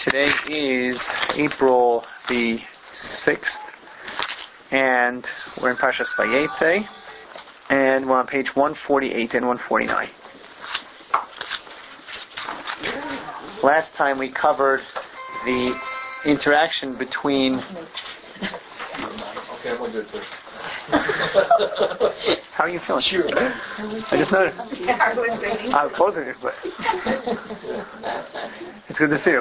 Today is April the 6th, and we're in Parshas Vayetze, and we're on page 148 and 149. Last time we covered the interaction between... Okay, I'm going to do it too. How are you feeling? Sure. I just noticed. I'm both of you, but it's good to see you.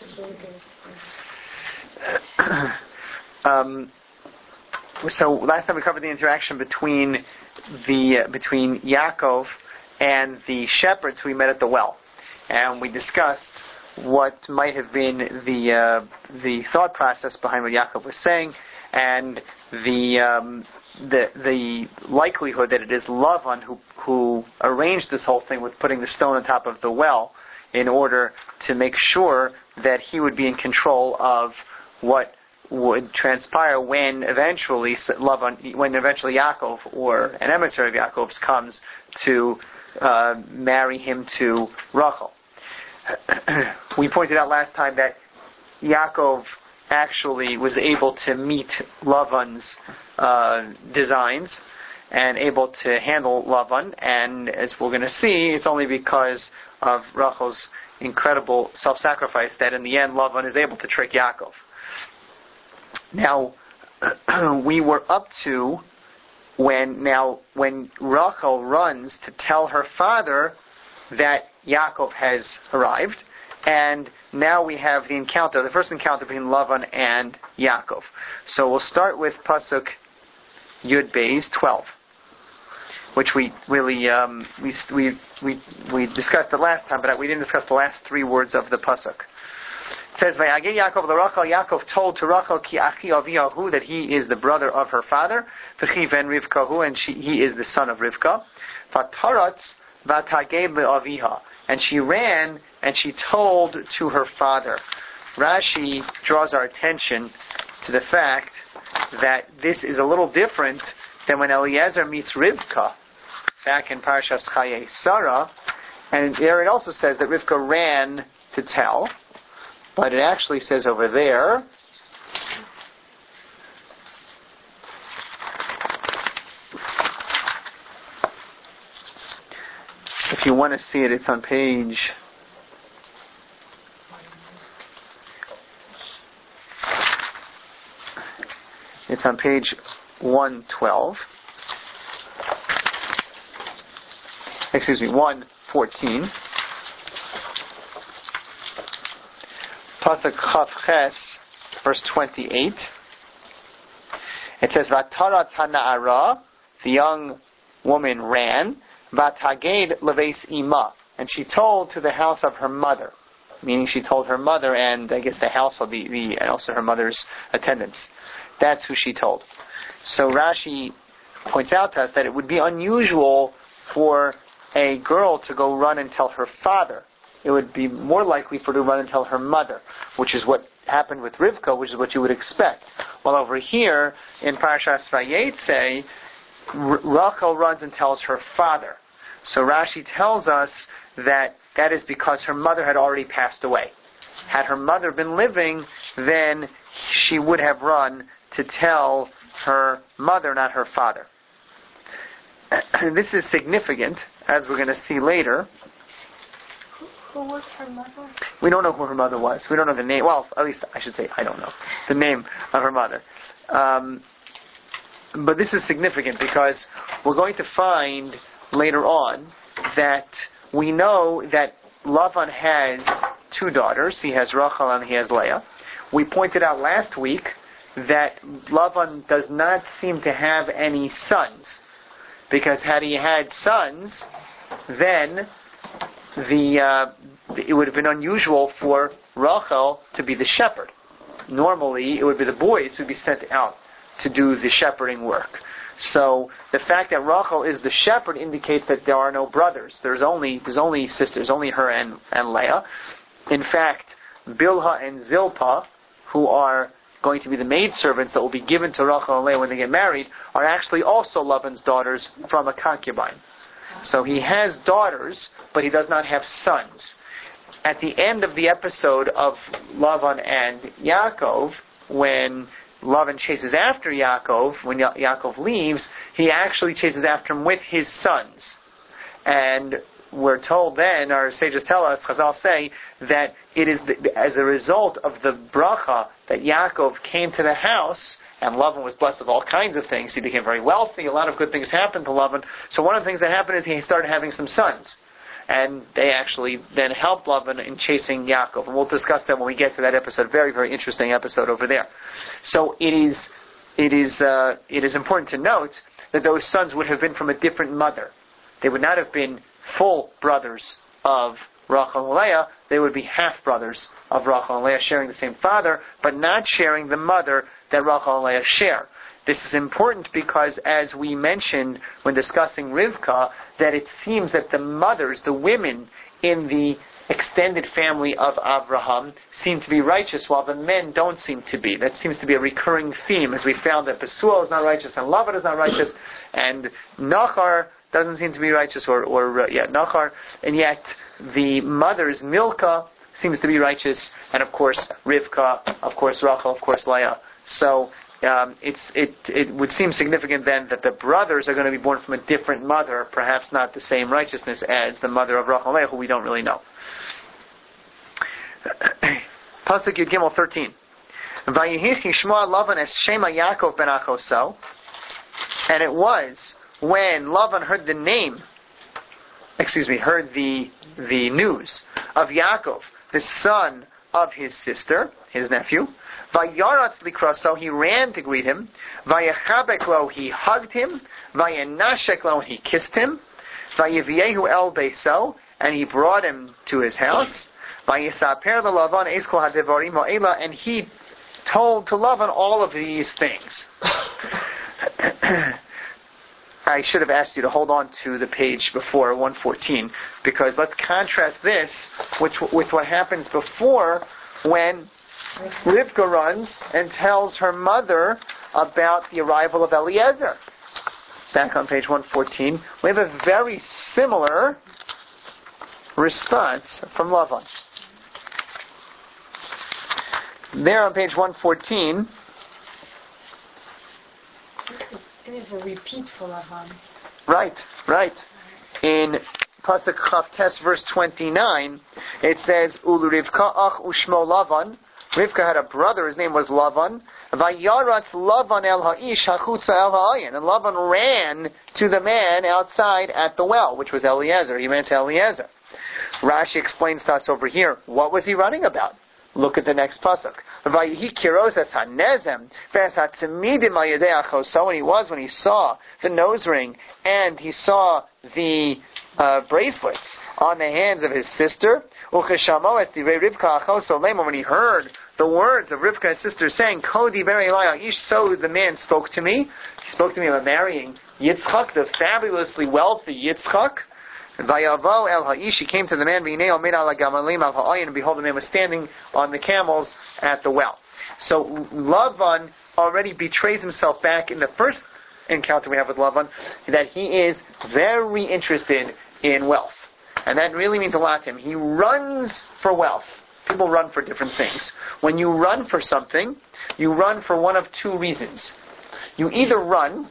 So last time we covered the interaction between Yaakov and the shepherds we met at the well, and we discussed what might have been the thought process behind what Yaakov was saying, and the likelihood that it is Lavan who arranged this whole thing with putting the stone on top of the well in order to make sure that he would be in control of what would transpire when eventually Yaakov or an emissary of Yaakov's comes to marry him to Rachel. We pointed out last time that Yaakov actually was able to meet Lavan's designs and able to handle Lavan, and as we're going to see, it's only because of Rachel's incredible self-sacrifice that in the end Lavan is able to trick Yaakov. Now, we were up to when Rachel runs to tell her father that Yaakov has arrived, and now we have the first encounter between Lavan and Yaakov. So we'll start with Pasuk Yud Beis 12, which we really we discussed it last time, but we didn't discuss the last three words of the Pasuk. It says, "Vayageh Yaakov LaRachel." Yaakov told to Rachel, "Ki achi aviyahu," that he is the brother of her father. "V'chi ven Rivkahu," and he is the son of Rivka. "Vataratz vatageh le'aviha," and she ran and she told to her father. Rashi draws our attention to the fact that this is a little different than when Eliezer meets Rivka back in Parshas Chayei Sarah, and there it also says that Rivka ran to tell, but it actually says over there, if you want to see it, it's on page... It's on page 112. Excuse me, 114. Pasuk Chav Ches, verse 28. It says, "Vatarat hana'ara," the young woman ran, "Vataged leveis ima," and she told to the house of her mother, meaning she told her mother and I guess the household, and also her mother's attendants. That's who she told. So Rashi points out to us that it would be unusual for a girl to go run and tell her father. It would be more likely for her to run and tell her mother, which is what happened with Rivka, which is what you would expect. While over here in Parashas Vayetze, Rachel runs and tells her father. So Rashi tells us that is because her mother had already passed away. Had her mother been living, then she would have run to tell her mother, not her father. This is significant, as we're going to see later. Who was her mother? We don't know who her mother was. We don't know the name. Well, at least I should say I don't know the name of her mother. But this is significant because we're going to find later on that we know that Lavan has two daughters. He has Rachel and he has Leah. We pointed out last week that Lavan does not seem to have any sons, because had he had sons, then it would have been unusual for Rachel to be the shepherd. Normally, it would be the boys who would be sent out to do the shepherding work. So the fact that Rachel is the shepherd indicates that there are no brothers. There's only sisters, only her and Leah. In fact, Bilhah and Zilpah, who are going to be the maidservants that will be given to Rachel and Leah when they get married, are actually also Lavan's daughters from a concubine. So he has daughters, but he does not have sons. at the end of the episode of Lavan and Yaakov, when Lavan chases after Yaakov, when Yaakov leaves, he actually chases after him with his sons. And we're told then, our sages tell us, Chazal say, that it is as a result of the bracha that Yaakov came to the house, and Lavan was blessed with all kinds of things. He became very wealthy. A lot of good things happened to Lavan. So one of the things that happened is he started having some sons. And they actually then helped Lavan in chasing Yaakov. And we'll discuss that when we get to that episode. Very, very interesting episode over there. So it is important to note that those sons would have been from a different mother. They would not have been full brothers of Rachel and Leah. They would be half brothers of Rachel and Leah, sharing the same father, but not sharing the mother that Rachel and Leah share. This is important because, as we mentioned when discussing Rivka, that it seems that the mothers, the women in the extended family of Avraham, seem to be righteous, while the men don't seem to be. That seems to be a recurring theme, as we found that Besuel is not righteous, and Lavan is not righteous, and Nachar doesn't seem to be righteous, Nachar, and yet the mothers, Milcah, seems to be righteous, and of course Rivka, of course Rachel, of course Leah. So it would seem significant then that the brothers are going to be born from a different mother, perhaps not the same righteousness as the mother of Rachel and Leah, who we don't really know. Pasuk Yud Gimel 13. Vayihich Yishmoa Lavan es Shema Yaakov ben Achoso. And it was when Lavan heard the news of Yaakov, the son of his sister, his nephew. Vayaratz likraso, he ran to greet him. Vayachabek lo, he hugged him. Vayanashek lo, he kissed him. Vayiviehu el beiso, and he brought him to his house. Vayisaper Lavan eskol hadevarim ha'ela, and he told to Lavan all of these things. I should have asked you to hold on to the page before 114, because let's contrast this with what happens before, when Rivka runs and tells her mother about the arrival of Eliezer. Back on page 114, we have a very similar response from Lavan. There on page 114, it is a repeat for Lavan. Right. In Pasuk Chav Tes, verse 29, it says, Ulu Rivka ach ushmo Lavan. Rivka had a brother, his name was Lavan. Vayarat Lavan el ha'ish hachutza el ha'ayin. And Lavan ran to the man outside at the well, which was Eliezer. He ran to Eliezer. Rashi explains to us over here, what was he running about? Look at the next pasuk. Vayihi kiros es hanezem ve'es hatzimidim al yedei achoso. When he saw the nose ring and he saw the bracelets on the hands of his sister. Ucheshamo es divrei Rivka achoso lema. When he heard the words of Rivka, his sister, saying, Kodi berei elai ish, so the man spoke to me. He spoke to me about marrying Yitzchak, the fabulously wealthy Yitzchak. Vayavo el ha'ish, he came to the man, v'inei omed ala gamalim al ha'ayin, and behold, the man was standing on the camels at the well. So Lavan already betrays himself back in the first encounter we have with Lavan, that he is very interested in wealth. And that really means a lot to him. He runs for wealth. People run for different things. When you run for something, you run for one of two reasons. You either run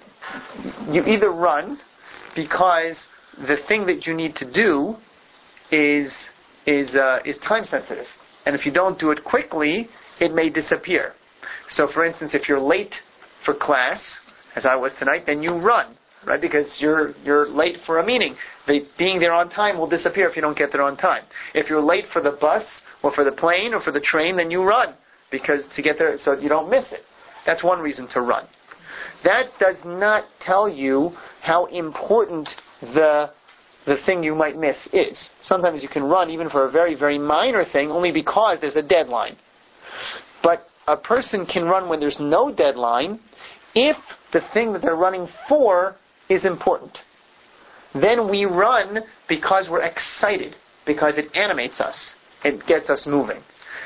because the thing that you need to do is time sensitive, and if you don't do it quickly, it may disappear. So, for instance, if you're late for class, as I was tonight, then you run, right? Because you're late for a meeting. Being there on time will disappear if you don't get there on time. If you're late for the bus or for the plane or for the train, then you run because to get there so you don't miss it. That's one reason to run. That does not tell you how important the thing you might miss is. Sometimes you can run even for a very, very minor thing only because there's a deadline. But a person can run when there's no deadline if the thing that they're running for is important. Then we run because we're excited, because it animates us. It gets us moving.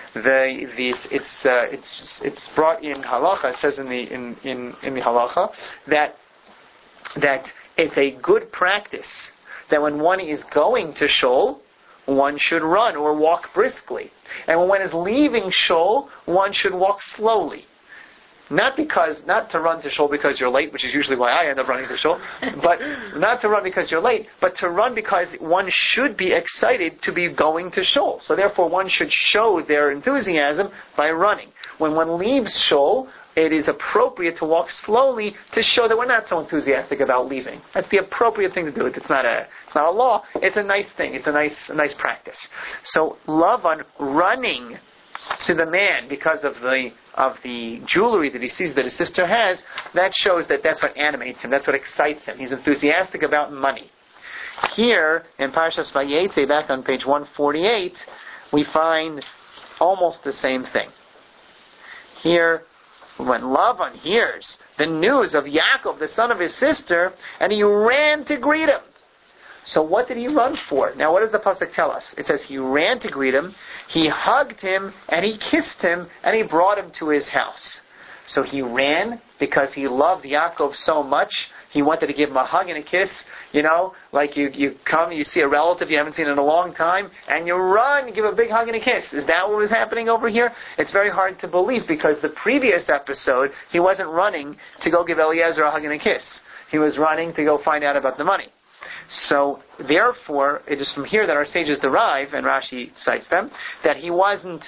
It's brought in halacha. It says in the halacha that it's a good practice that when one is going to shul, one should run or walk briskly. And when one is leaving shul, one should walk slowly. Not to run to shul because you're late, which is usually why I end up running to shul, but not to run because you're late, but to run because one should be excited to be going to shul. So therefore one should show their enthusiasm by running. When one leaves shul, it is appropriate to walk slowly to show that we're not so enthusiastic about leaving. That's the appropriate thing to do. It's not a law. It's a nice thing. It's a nice practice. So Lavan running to the man because of the jewelry that he sees that his sister has, that shows that that's what animates him. That's what excites him. He's enthusiastic about money. Here in Parshas Vayetze, back on page 148, we find almost the same thing. Here, when Lavan hears the news of Yaakov, the son of his sister, and he ran to greet him. So what did he run for? Now what does the pasuk tell us? It says he ran to greet him, he hugged him, and he kissed him, and he brought him to his house. So he ran because he loved Yaakov so much, he wanted to give him a hug and a kiss. You know, like you come, you see a relative you haven't seen in a long time, and you run, you give a big hug and a kiss. Is that what was happening over here? It's very hard to believe because the previous episode, he wasn't running to go give Eliezer a hug and a kiss. He was running to go find out about the money. So, therefore, it is from here that our sages derive, and Rashi cites them, that he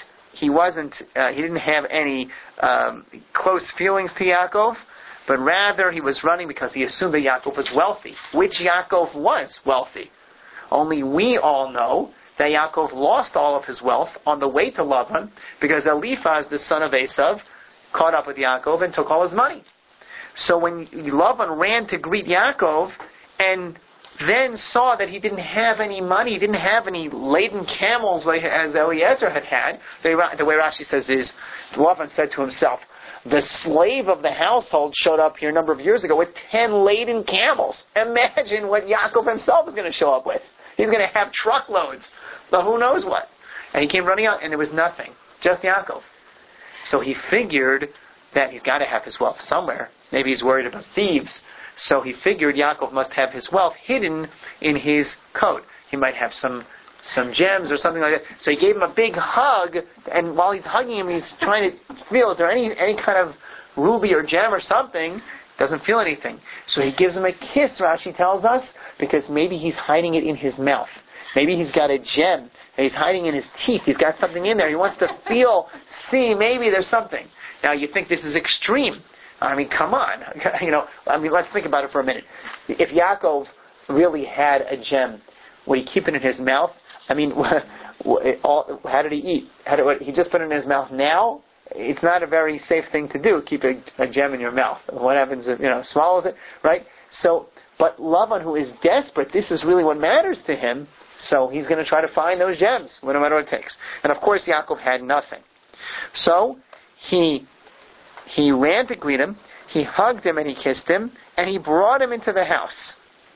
didn't have any close feelings to Yaakov, but rather he was running because he assumed that Yaakov was wealthy, which Yaakov was wealthy. Only we all know that Yaakov lost all of his wealth on the way to Lavan because Eliphaz, the son of Esav, caught up with Yaakov and took all his money. So when Lavan ran to greet Yaakov and then saw that he didn't have any money, he didn't have any laden camels like as Eliezer had, the way Rashi says is, Lavan said to himself, the slave of the household showed up here a number of years ago with 10 laden camels. Imagine what Yaakov himself is going to show up with. He's going to have truckloads, but who knows what. And he came running out and there was nothing, just Yaakov. So he figured that he's got to have his wealth somewhere. Maybe he's worried about thieves. So he figured Yaakov must have his wealth hidden in his coat. He might have some gems or something like that. So he gave him a big hug, and while he's hugging him, he's trying to feel, is there any kind of ruby or gem or something? Doesn't feel anything. So he gives him a kiss, Rashi tells us, because maybe he's hiding it in his mouth. Maybe he's got a gem that he's hiding in his teeth. He's got something in there. He wants to see, maybe there's something. Now you think this is extreme. I mean, come on. Let's think about it for a minute. If Yaakov really had a gem, would he keep it in his mouth? I mean, how did he eat? He just put it in his mouth now? It's not a very safe thing to do, keep a gem in your mouth. What happens if, swallows it, right? So, but Lavan, who is desperate, this is really what matters to him, so he's going to try to find those gems, no matter what it takes. And of course, Yaakov had nothing. So, he ran to greet him, he hugged him and he kissed him, and he brought him into the house.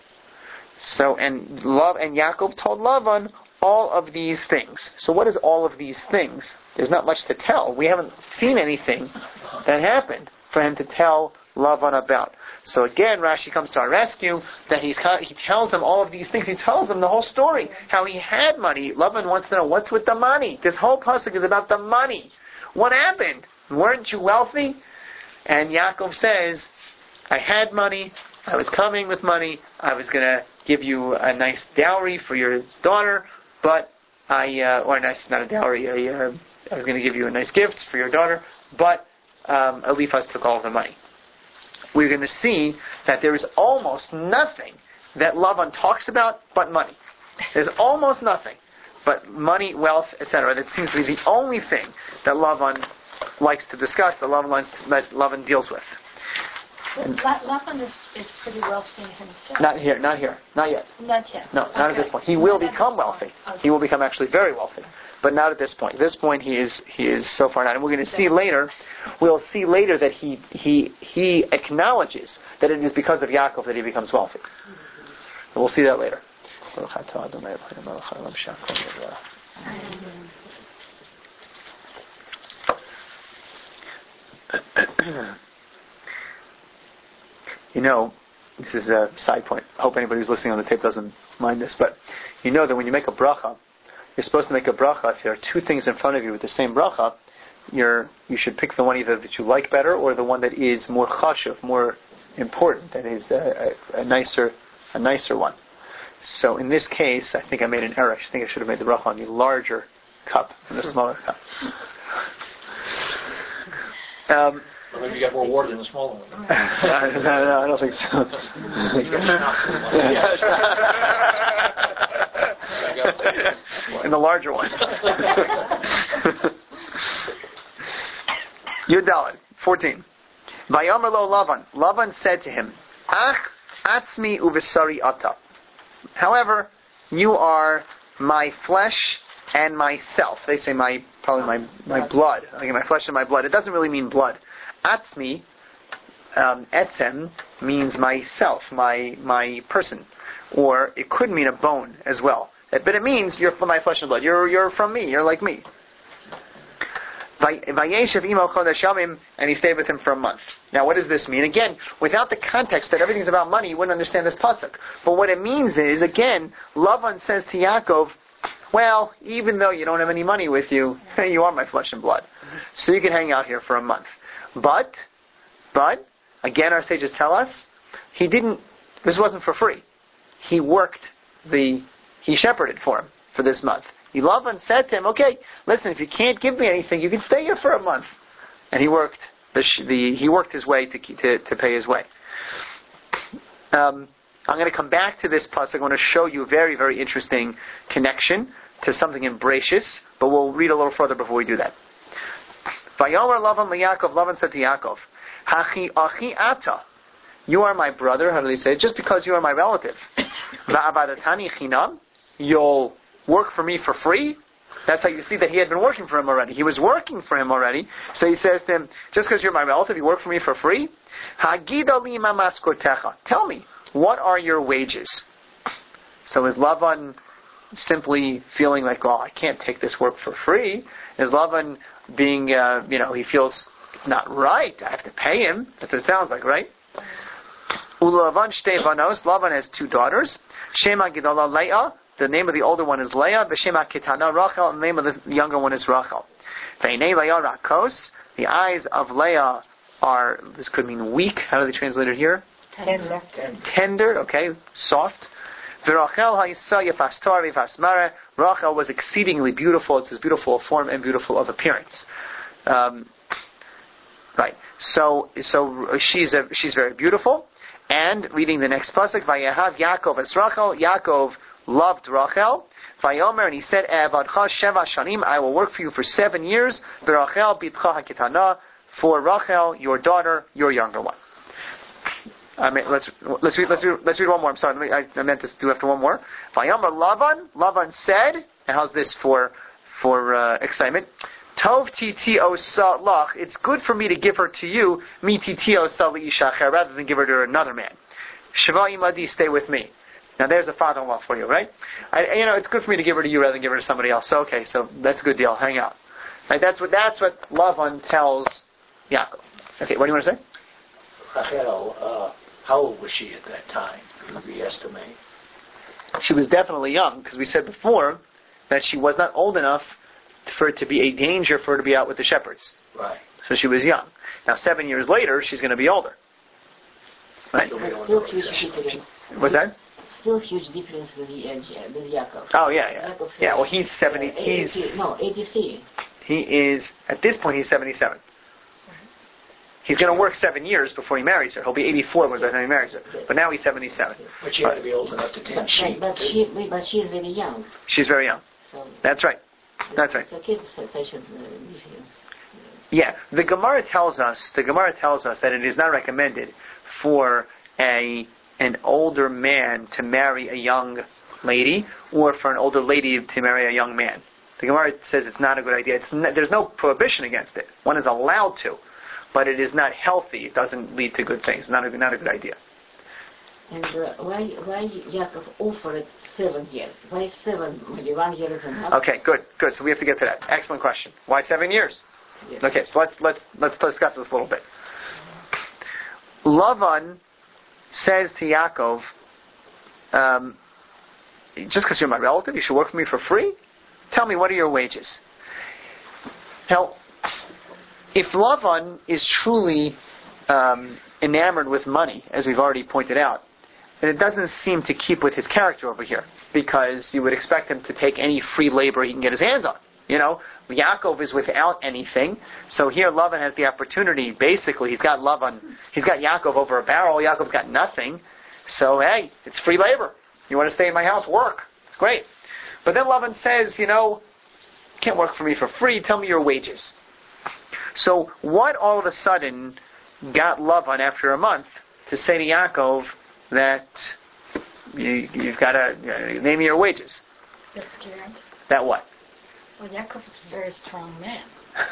So, and Yaakov told Lavan all of these things. So what is all of these things? There's not much to tell. We haven't seen anything that happened for him to tell Lavan about. So again, Rashi comes to our rescue, that he tells him all of these things. He tells him the whole story, how he had money. Lavan wants to know, what's with the money? This whole pasuk is about the money. What happened? Weren't you wealthy? And Yaakov says, I had money, I was coming with money, I was going to give you a nice dowry for your daughter, but not a dowry, I was going to give you a nice gift for your daughter, but Eliphaz took all of the money. We're going to see that there is almost nothing that Lavan talks about but money. There's almost nothing but money, wealth, etc. That seems to be the only thing that Lavan likes to discuss, that Lavan deals with. Lavan is pretty wealthy himself. Not here, not yet. Not yet. No, not at this point. He will become wealthy. Okay. He will become actually very wealthy, but not at this point. At this point, he is so far not. And we're going to see later. We'll see later that he acknowledges that it is because of Yaakov that he becomes wealthy. And we'll see that later. This is a side point. I hope anybody who's listening on the tape doesn't mind this, but that when you make a bracha you're supposed to make a bracha. If there are two things in front of you with the same bracha, you should pick the one either that you like better or the one that is more chashuv, more important, that is a nicer one. So in this case, I think I made an error. I think I should have made the bracha on the larger cup than the smaller cup. Or maybe you got more water in the smaller one. No, I don't think so. In the larger one. Yudalad, 14. Vayomer lo Lavan. Lavan said to him, Ach atzmi uvesari ata. However, you are my flesh and myself. They say probably my blood. Okay, my flesh and my blood. It doesn't really mean blood. Atzmi, etzem, means myself, my person. Or it could mean a bone as well. But it means you're my flesh and blood. You're from me. You're like me. Vayeshev imo chodesh yamim, and he stayed with him for a month. Now, what does this mean? Again, without the context that everything's about money, you wouldn't understand this pasuk. But what it means is, again, Lavan says to Yaakov, well, even though you don't have any money with you, you are my flesh and blood. So you can hang out here for a month. But, again, our sages tell us, this wasn't for free. He shepherded for him for this month. Lavan said to him, okay, listen, if you can't give me anything, you can stay here for a month. And he worked his way to pay his way. I'm going to come back to this pasuk. I want to show you a very, very interesting connection to something in Bereshis, but we'll read a little further before we do that. Vayomer Lavan liYaakov. Lavan said to Yaakov, Hachi achi ata. You are my brother. How do they say it? Just because you are my relative. Va'avadatani chinam. You'll work for me for free? That's how you see that he had been working for him already. He was working for him already. So he says to him, just because you're my relative, you work for me for free? Hagida li ma maskortecha. Tell me, what are your wages? So is Lavan simply feeling like, I can't take this work for free? Is Lavan being, he feels it's not right. I have to pay him. That's what it sounds like, right? Ulavan shtei vanos. Lavan has two daughters. Shema Gidala Leah. The name of the older one is Leah. V'shema Kitana Rachel. And the name of the younger one is Rachel. V'nei Leah Rakos. The eyes of Leah are, this could mean weak. How do they translate it here? Tender. Okay, soft. V'Rachel ha'isa yefastar v'fasmara. Rachel was exceedingly beautiful. It's his beautiful of form and beautiful of appearance. Right. So she's very beautiful. And reading the next pasuk, Vayehav Yaakov es Rachel. Yaakov loved Rachel. Vayomer, and he said, Evadcha sheva shanim, I will work for you for 7 years. V'Rachel bitcha hakitana, for Rachel, your daughter, your younger one. Let's read one more. I'm sorry. I meant to do after one more. Vayomer Lavan said, and how's this for excitement? Tov tito salach. It's good for me to give her to you, mi tito sali ishacher, rather than give her to another man. Sheva imadi, stay with me. Now there's a father-in-law for you, right? It's good for me to give her to you rather than give her to somebody else. So okay, so that's a good deal. Hang out. Right? That's what Lavan tells Yaakov. Okay, what do you want to say? Rachel, how old was she at that time? Would we estimate? She was definitely young, because we said before that she was not old enough for it to be a danger for her to be out with the shepherds. Right. So she was young. Now 7 years later, she's going to be older. Right? Still huge difference. What's that? Still huge difference with Yaakov. Oh yeah. Yeah. Well, he's 70. 83. He is at this point. He's 77. He's going to work 7 years before he marries her. He'll be 84 by the time he marries her. But now he's 77. But she had to be old enough to tend sheep. But she is very young. She's very young. So that's right. That's right. It's such a difference. Yeah, the Gemara tells us that it is not recommended for an older man to marry a young lady, or for an older lady to marry a young man. The Gemara says it's not a good idea. There's no prohibition against it. One is allowed to, but it is not healthy. It doesn't lead to good things. Not a good idea. And why Yaakov offered 7 years? Why 7? Maybe 1 year and a half. Okay, good. So we have to get to that. Excellent question. Why 7 years? Yes. Okay, so let's discuss this a little bit. Lavan says to Yaakov, just because you're my relative, you should work for me for free? Tell me, what are your wages? Now, if Lavan is truly enamored with money, as we've already pointed out, then it doesn't seem to keep with his character over here, because you would expect him to take any free labor he can get his hands on. Yaakov is without anything, so here Lavan has the opportunity. Basically, he's got Yaakov over a barrel. Yaakov's got nothing, so hey, it's free labor. You want to stay in my house? Work. It's great. But then Lavan says, you can't work for me for free. Tell me your wages. So what all of a sudden got Lavan after a month to say to Yaakov that you've got to name me your wages? That's scared. That what? Well, Yaakov is a very strong man.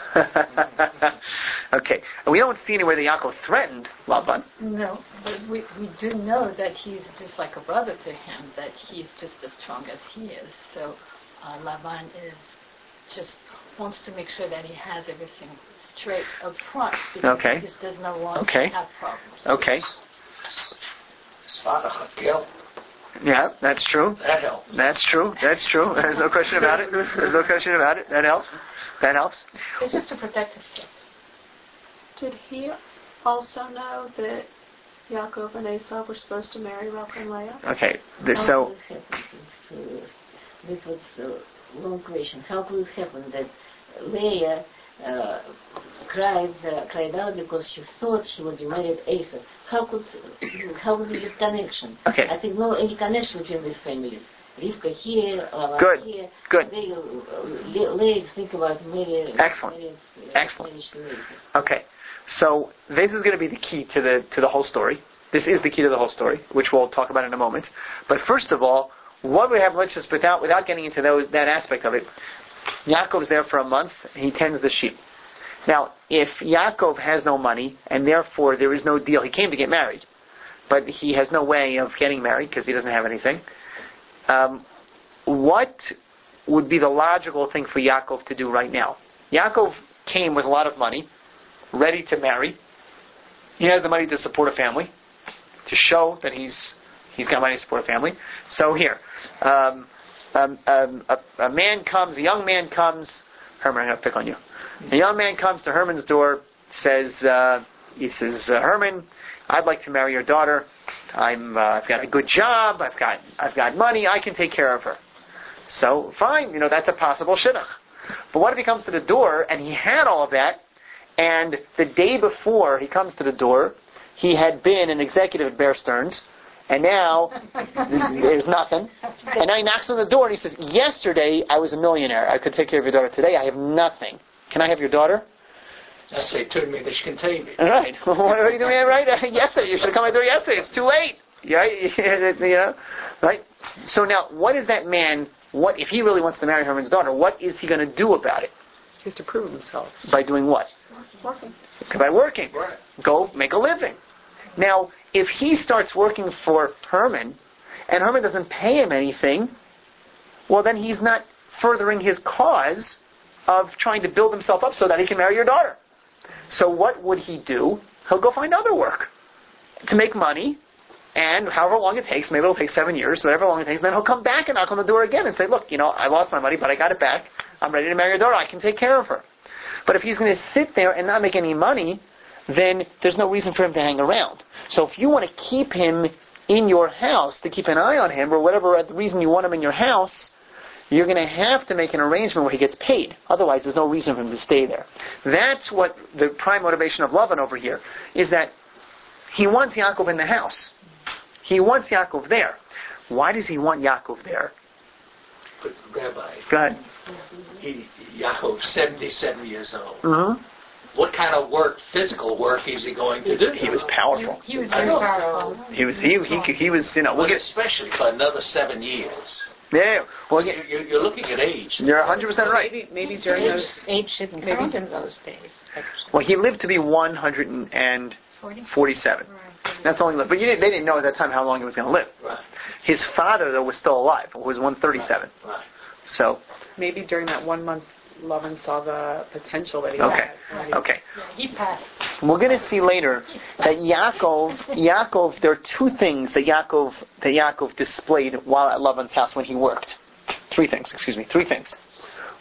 Okay. And we don't see anywhere that Yaakov threatened Lavan. No, but we do know that he's just like a brother to him, that he's just as strong as he is. So Lavan just wants to make sure that he has everything straight up front, because he just does not want to have problems. Okay. His father had guilt. Yeah, that's true. That helps. That's true. There's no question about it. That helps. It's just to protect himself. Did he also know that Yaakov and Esau were supposed to marry Rachel and Leah? Okay, This was a long question. How could it happen that Leah cried out because she thought she would be married Esau? How could this connection? Okay. I think no any connection between these families. Rivka here, Good. here. Good. Leah think about Mary. Excellent. Okay. So this is going to be the key to the whole story. This is the key to the whole story, which we'll talk about in a moment. But first of all, what we have, let's just without getting into that aspect of it. Yaakov's there for a month. He tends the sheep. Now, if Yaakov has no money, and therefore there is no deal, he came to get married, but he has no way of getting married because he doesn't have anything, what would be the logical thing for Yaakov to do right now? Yaakov came with a lot of money, ready to marry. He has the money to support a family, to show that he's got money to support a family. So here, a young man comes, Herman, I'm going to pick on you. A young man comes to Herman's door, says, Herman, I'd like to marry your daughter. I've got a good job. I've got money. I can take care of her. So fine, that's a possible shidduch. But what if he comes to the door and he had all of that, and the day before he comes to the door, he had been an executive at Bear Stearns, and now there's nothing. And now he knocks on the door and he says, yesterday I was a millionaire. I could take care of your daughter. Today I have nothing. Can I have your daughter? They told me this contained me. Right. What are you doing, right? Yesterday. You should have come to my door yesterday. It's too late. Right? So now, what is that man, if he really wants to marry Herman's daughter, what is he going to do about it? He has to prove himself. By doing what? Working. By working. Right. Go make a living. Now, if he starts working for Herman, and Herman doesn't pay him anything, well, then he's not furthering his cause of trying to build himself up so that he can marry your daughter. So what would he do? He'll go find other work to make money, and however long it takes, maybe it'll take 7 years, whatever long it takes, then he'll come back and knock on the door again and say, look, I lost my money, but I got it back. I'm ready to marry your daughter. I can take care of her. But if he's going to sit there and not make any money, then there's no reason for him to hang around. So if you want to keep him in your house, to keep an eye on him, or whatever the reason you want him in your house, you're going to have to make an arrangement where he gets paid. Otherwise, there's no reason for him to stay there. That's what the prime motivation of Lavan over here is, that he wants Yaakov in the house. He wants Yaakov there. Why does he want Yaakov there? But Rabbi, Go ahead. Yaakov's 77 years old. Mm-hmm. What kind of work, physical work, is he going to do? He was powerful. He was very powerful. He was, But especially for another 7 years. Yeah. Well, You're looking at age. You're 100% right. Maybe during those. Age shouldn't count in those days. Well, he lived to be 147. That's all he lived. But they didn't know at that time how long he was going to live. Right. His father, though, was still alive. Was 137. Right. So. Maybe during that 1 month, Lavan saw the potential that he Okay. had. Okay. Yeah, he passed. We're going to see later that Yaakov, there are two things that Yaakov displayed while at Lavan's house when he worked. Three things.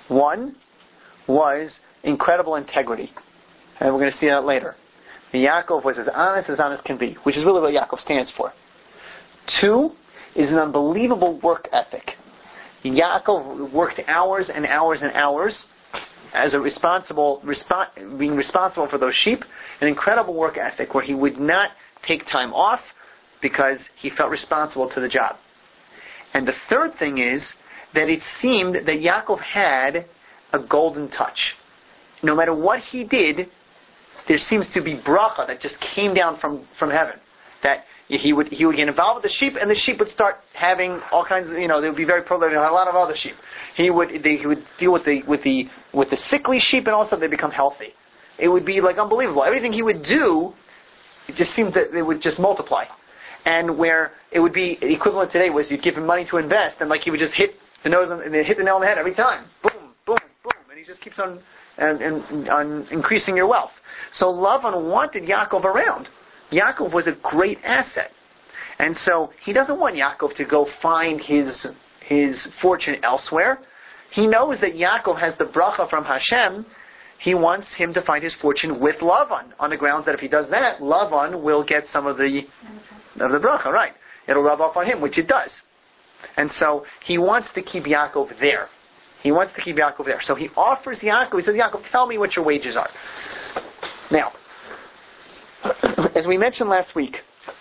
One was incredible integrity. And we're going to see that later. Yaakov was as honest can be, which is really what Yaakov stands for. 2 is an unbelievable work ethic. Yaakov worked hours and hours and hours as being responsible for those sheep. An incredible work ethic where he would not take time off because he felt responsible to the job. And the third thing is that it seemed that Yaakov had a golden touch. No matter what he did, there seems to be bracha that just came down from heaven. That he would get involved with the sheep, and the sheep would start having all kinds of, they would be very prolific. A lot of other sheep. He would deal with the sickly sheep, and all of a sudden they become healthy. It would be like unbelievable. Everything he would do, it just seemed that it would just multiply. And where it would be equivalent today was you'd give him money to invest, and like he would just hit the nail on the head every time. Boom, boom, boom, and he just keeps on increasing your wealth. So Lavan wanted Yaakov around. Yaakov was a great asset. And so he doesn't want Yaakov to go find his fortune elsewhere. He knows that Yaakov has the bracha from Hashem. He wants him to find his fortune with Lavan, on the grounds that if he does that, Lavan will get some of the bracha, right? It'll rub off on him, which it does. And so he wants to keep Yaakov there. So he offers Yaakov, he says, Yaakov, tell me what your wages are. Now, as we mentioned last week,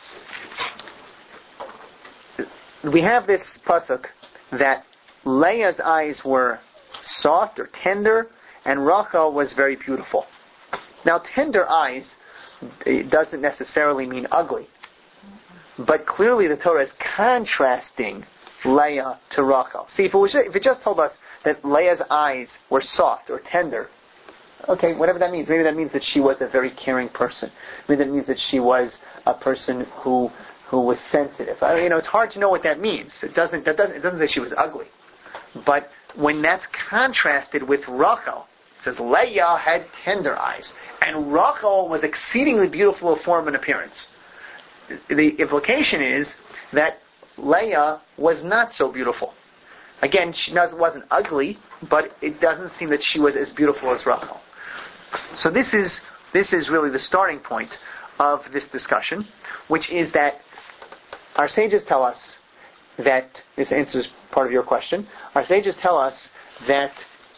we have this pasuk that Leah's eyes were soft or tender, and Rachel was very beautiful. Now, tender eyes, it doesn't necessarily mean ugly, but clearly the Torah is contrasting Leah to Rachel. See, if it just told us that Leah's eyes were soft or tender, okay, whatever that means. Maybe that means that she was a very caring person. Maybe that means that she was a person who was sensitive. It's hard to know what that means. It doesn't say she was ugly. But when that's contrasted with Rachel, it says Leah had tender eyes, and Rachel was exceedingly beautiful of form and appearance. The implication is that Leah was not so beautiful. Again, she wasn't ugly, but it doesn't seem that she was as beautiful as Rachel. So this is really the starting point of this discussion, which is that our sages tell us that, this answers part of your question, our sages tell us that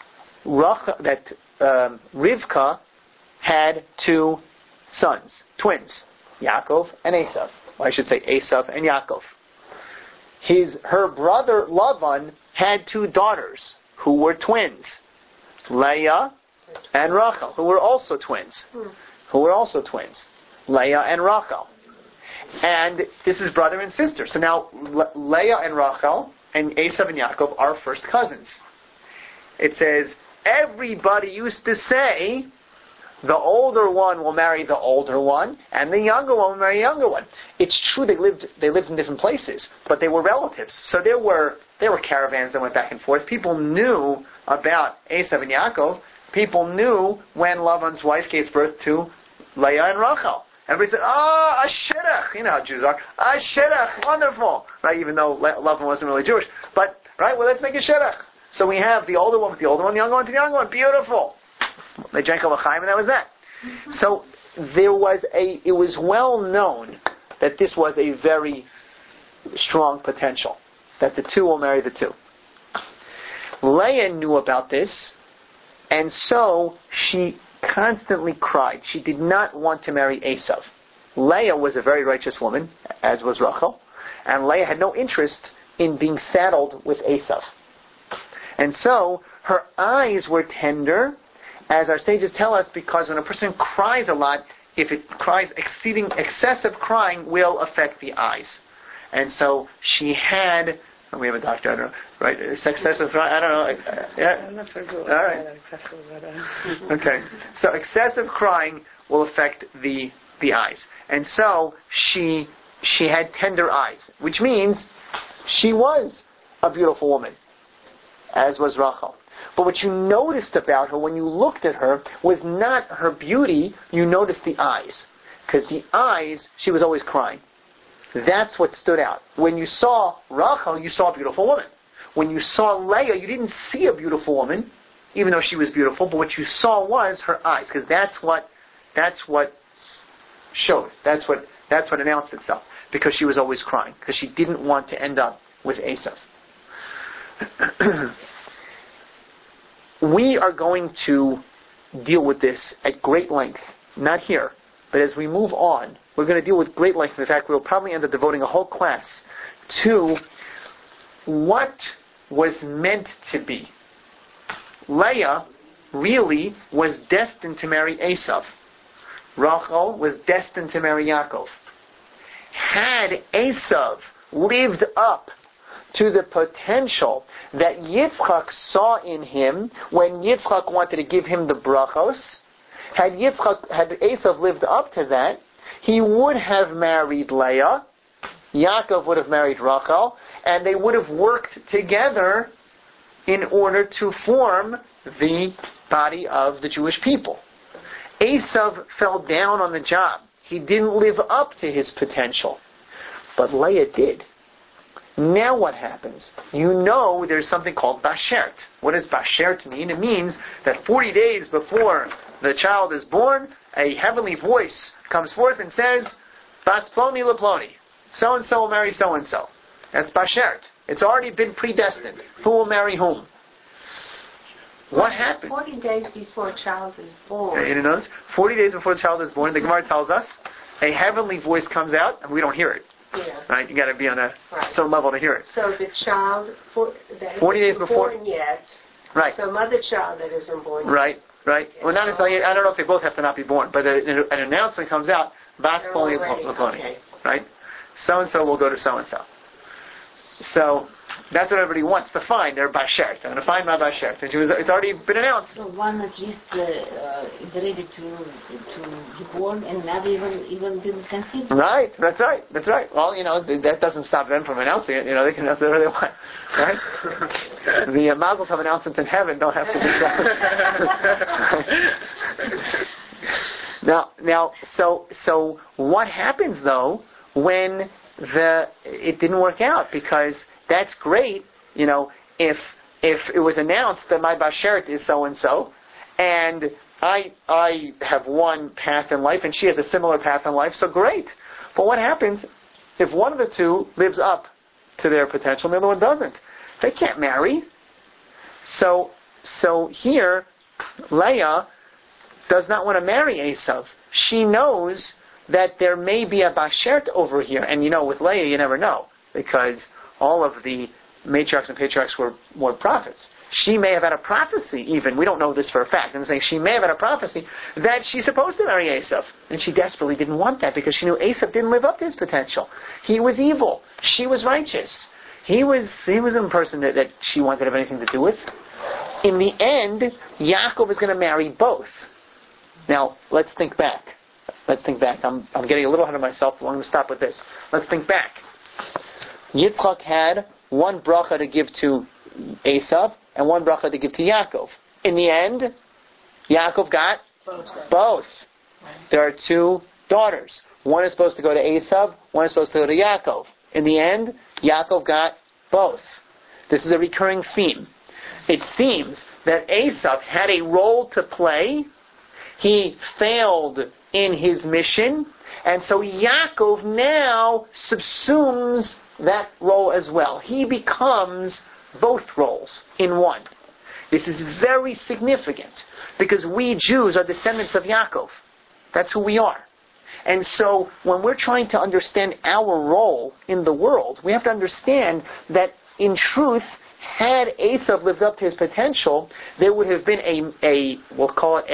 Rivka had 2 sons, twins, Yaakov and Esav. Well, I should say Esav and Yaakov. Her brother Lavan had 2 daughters who were twins, Leah and Rachel, who were also twins. Leah and Rachel. And this is brother and sister. So now Leah and Rachel and Esav and Yaakov are first cousins. It says, everybody used to say, the older one will marry the older one, and the younger one will marry the younger one. It's true they lived in different places, but they were relatives. So there were caravans that went back and forth. People knew about Esav and Yaakov. People knew when Lavan's wife gave birth to Leah and Rachel. Everybody said, a shidduch. You know how Jews are. A shidduch, wonderful. Right, even though Lavan wasn't really Jewish. But, right, well, let's make a shidduch. So we have the older one with the older one, the younger one to the younger one. Beautiful. They drank a l'chaim, and that was that. So it was well known that this was a very strong potential, that the 2 will marry the 2. Leah knew about this, and so she constantly cried. She did not want to marry Esav. Leah was a very righteous woman, as was Rachel, and Leah had no interest in being saddled with Esav. And so her eyes were tender, as our sages tell us, because when a person cries a lot, if it cries excessive crying will affect the eyes. And so she had, we have a doctor, I don't know, right? Excessive crying, I don't know. Yeah? I'm not so good. All right. Okay. So excessive crying will affect the eyes. And so she had tender eyes, which means she was a beautiful woman, as was Rachel. But what you noticed about her when you looked at her was not her beauty, you noticed the eyes. Because the eyes, she was always crying. That's what stood out. When you saw Rachel, you saw a beautiful woman. When you saw Leah, you didn't see a beautiful woman. even though she was beautiful, but what you saw was her eyes, because that's what showed. That's what announced itself. Because she was always crying, because she didn't want to end up with Esav. We are going to deal with this at great length, not here, but as we move on, we're going to deal with great length. In fact, we'll probably end up devoting a whole class to what was meant to be. Leah really was destined to marry Esav. Rachel was destined to marry Yaakov. Had Esav lived up to the potential that Yitzchak saw in him when Yitzchak wanted to give him the brachos, had Esav lived up to that, he would have married Leah, Yaakov would have married Rachel, and they would have worked together in order to form the body of the Jewish people. Esav fell down on the job. He didn't live up to his potential. But Leah did. Now what happens? You know there's something called Bashert. What does Bashert mean? It means that 40 days before the child is born, a heavenly voice comes forth and says, Bas Ploni LePloni. So-and-so will marry so-and-so. That's Bashert. It's already been predestined. Who will marry whom? What happened? 40 days before a child is born. You know this? 40 days before the child is born, the Gemara tells us, a heavenly voice comes out, and we don't hear it. Yeah. Right? You got to be on Right. some level to hear it. So the child, that 40 days isn't before. born yet, Right. some other child that isn't born yet. Right. Well, not necessarily. I don't know if they both have to not be born, but an announcement comes out. Bas They're Ploni already- LePloni. okay. Right? So and so will go to so and so. So that's what everybody wants to find. They're Bashert. I'm going to find my Bashert. And it's already been announced. So one at least is ready to be born and never even didn't conceive. Right. That's right. Well, that doesn't stop them from announcing it. They can announce whatever they want. Right? The Mazel Tov announcements in heaven don't have to be done. Now, so what happens though when it didn't work out? Because that's great, if it was announced that my Bashert is so and so, and I have one path in life and she has a similar path in life, so great. But what happens if one of the two lives up to their potential and the other one doesn't? They can't marry. So here, Leah does not want to marry Esav. She knows that there may be a Bashert over here. And with Leah, you never know, because all of the matriarchs and patriarchs were prophets. She may have had a prophecy, even. We don't know this for a fact. I'm saying she may have had a prophecy that she's supposed to marry Esav. And she desperately didn't want that because she knew Esav didn't live up to his potential. He was evil. She was righteous. He was a person that she wanted to have anything to do with. In the end, Yaakov is going to marry both. Now, let's think back. I'm getting a little ahead of myself. I'm going to stop with this. Let's think back. Yitzchak had one bracha to give to Esav and one bracha to give to Yaakov. In the end, Yaakov got both. There are two daughters. One is supposed to go to Esav, one is supposed to go to Yaakov. In the end, Yaakov got both. This is a recurring theme. It seems that Esav had a role to play. He failed in his mission, and so Yaakov now subsumes that role as well. He becomes both roles in one. This is very significant because we Jews are descendants of Yaakov. That's who we are. And so when we're trying to understand our role in the world, we have to understand that in truth, had Esav lived up to his potential, there would have been we'll call it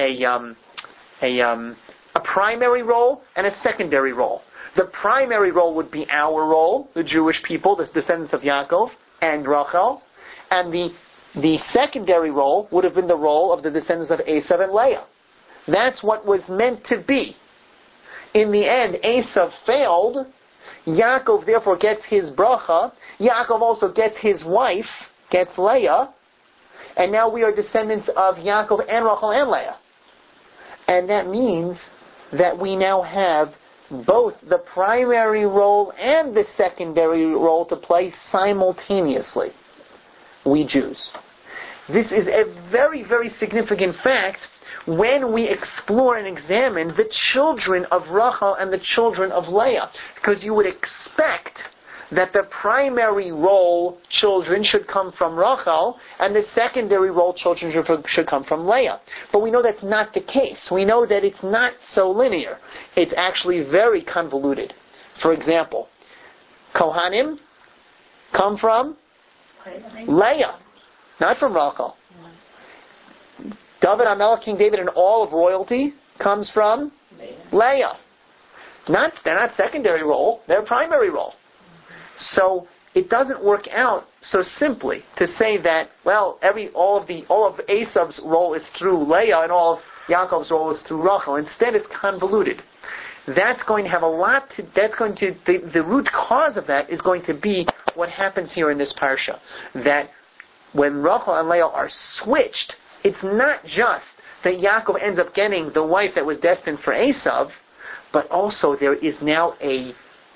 a primary role and a secondary role. The primary role would be our role, the Jewish people, the descendants of Yaakov and Rachel, and the secondary role would have been the role of the descendants of Esav and Leah. That's what was meant to be. In the end, Esav failed. Yaakov therefore gets his bracha. Yaakov also gets his wife, gets Leah, and now we are descendants of Yaakov and Rachel and Leah. And that means that we now have both the primary role and the secondary role to play simultaneously. We Jews. this is a very, very significant fact when we explore and examine the children of Rachel and the children of Leah. Because you would expect that the primary role children should come from Rachel, and the secondary role children should come from Leah. But we know that's not the case. We know that it's not so linear. It's actually very convoluted. For example, Kohanim come from Leah, not from Rachel. David HaMelech, King David, and all of royalty comes from Leah. They're not secondary role, they're primary role. So it doesn't work out so simply to say that, well, all of Esav's role is through Leah and all of Yaakov's role is through Rachel. Instead, it's convoluted. That's going to have the root cause of that is going to be what happens here in this parsha. That when Rachel and Leah are switched, it's not just that Yaakov ends up getting the wife that was destined for Esav, but also there is now a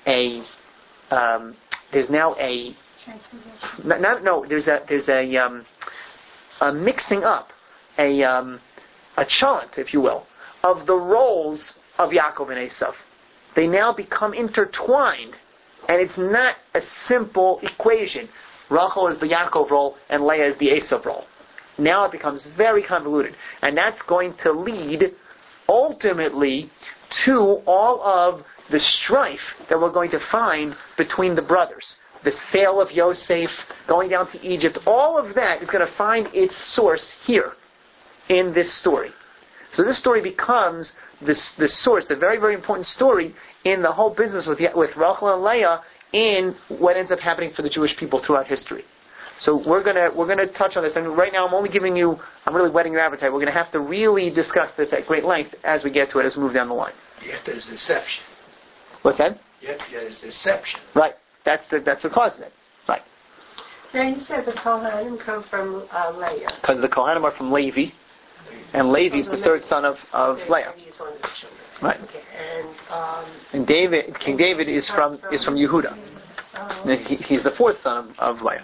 mixing up, a chant, if you will, of the roles of Yaakov and Esav. They now become intertwined, and it's not a simple equation. Rachel is the Yaakov role, and Leah is the Esav role. Now it becomes very convoluted, and that's going to lead, ultimately, to all of the strife that we're going to find between the brothers. The sale of Yosef, going down to Egypt, all of that is going to find its source here, in this story. So this story becomes the source, the very, very important story in the whole business with Rachel and Leah in what ends up happening for the Jewish people throughout history. So we're gonna touch on this, and right now I'm really whetting your appetite. We're going to have to really discuss this at great length as we get to it, as we move down the line. Yet there's deception. What's that? Yet there's deception. Right. That's the cause of it. Right. Now you said the Kohanim come from Leah. Because the Kohanim are from Levi, and Levi is the third son of Leah. He's one of the children. Right. Okay. And King David is from Yehuda. And he's the fourth son of Leah.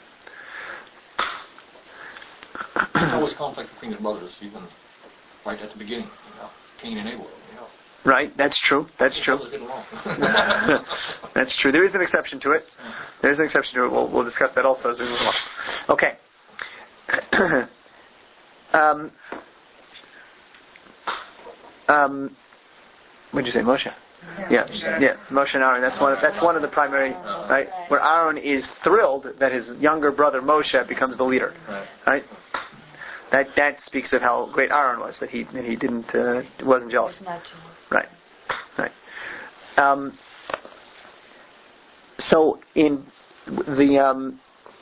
There's always conflict between the brothers, even right at the beginning. Cain and Abel. Right, that's true. That's true. That's true. There is an exception to it. There's an exception to it. We'll discuss that also as we move along. Okay. What did you say, Moshe? Yeah. Moshe and Aaron. That's one of the primary, right? Where Aaron is thrilled that his younger brother Moshe becomes the leader, right? That speaks of how great Aaron was. That he wasn't jealous. Right. So in the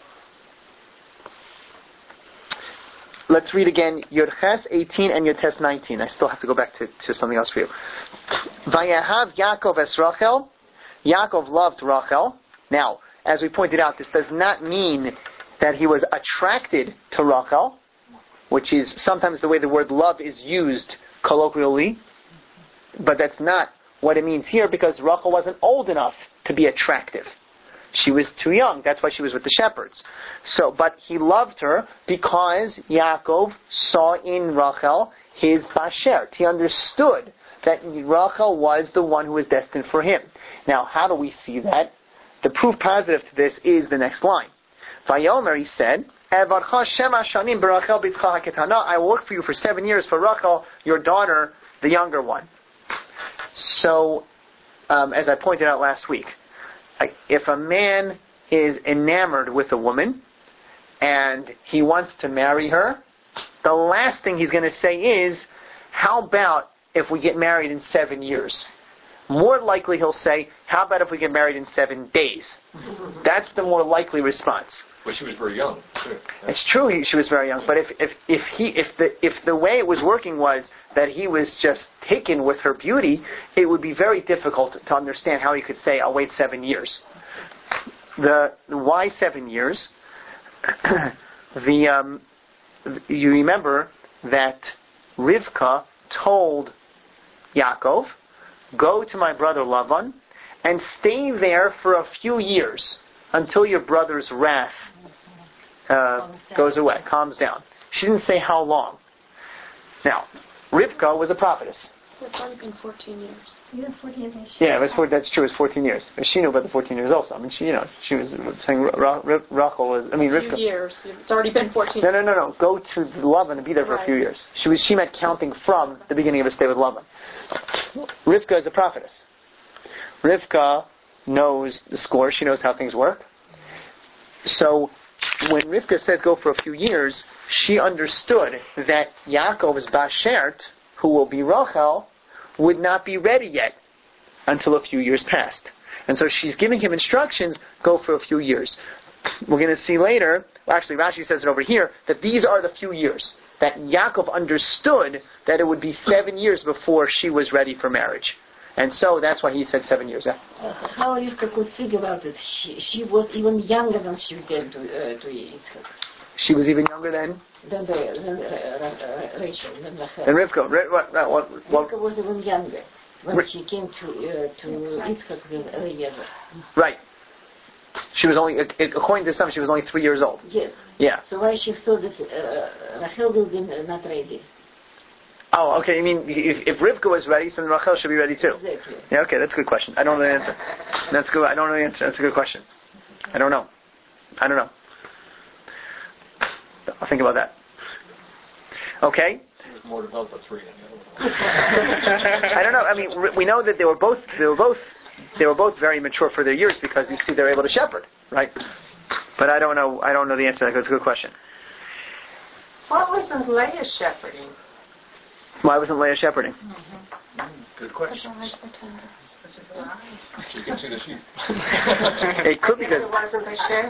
let's read again Yod-Ches 18 and Yod-Tes 19. I still have to go back to something else for you. Vayahav Yaakov es Rachel. Yaakov loved Rachel. Now, as we pointed out, this does not mean that he was attracted to Rachel, which is sometimes the way the word love is used colloquially. But that's not what it means here, because Rachel wasn't old enough to be attractive. She was too young. That's why she was with the shepherds. But he loved her because Yaakov saw in Rachel his bashert. He understood that Rachel was the one who was destined for him. Now, how do we see that? The proof positive to this is the next line. Vayomer, he said, I will work for you for 7 years for Rachel, your daughter, the younger one. So, as I pointed out last week, if a man is enamored with a woman and he wants to marry her, the last thing he's going to say is, how about if we get married in 7 years? More likely he'll say, how about if we get married in 7 days? That's the more likely response. But she was very young, too. It's true she was very young, but if the way it was working was that he was just taken with her beauty, it would be very difficult to understand how he could say, I'll wait 7 years. Why 7 years? You remember that Rivka told Yaakov, go to my brother Lavan and stay there for a few years until your brother's wrath goes away, calms down. She didn't say how long. Now, Rivka was a prophetess. It's already been 14 years. Even 14 years. Yeah, that's true. It was 14 years. And she knew about the 14 years also. I mean, she was saying Rachel was. I mean, A Rivka. few years. It's already been 14 No. Go to Lavan and be there for a few Right. years. She meant counting from the beginning of his stay with Lavan. Rivka is a prophetess. Rivka knows the score. She knows how things work. So when Rivka says go for a few years, she understood that Yaakov's Bashert, who will be Rachel, would not be ready yet until a few years passed. And so she's giving him instructions, go for a few years. We're going to see later, actually Rashi says it over here, that these are the few years. That Yaakov understood that it would be 7 years before she was ready for marriage. And so that's why he said 7 years. How Rivka could think about it? She was even younger than she came to Yitzchak. She was even younger than Rachel, than Rachel. And Rivka. Rivka was even younger when she came to Yitzchak with Eliezer. Right. She was only, according to some, she was only 3 years old. Yes. Yeah. So why she thought that Rachel will be not ready? Oh, okay. You mean if Rivka was ready, then Rachel should be ready too? Exactly. Yeah, okay, that's a good question. I don't know the answer. That's good. I don't know the answer. That's a good question. I don't know. I'll think about that. Okay. She was more developed at 3 than the other one. I don't know. I mean, we know that they were both very mature for their years because you see they're able to shepherd, right? But I don't know the answer to that. It's a good question. What wasn't Leah shepherding? Why wasn't Leah shepherding? Good question. She can see the sheep. It could be Because because it wasn't the sheriff.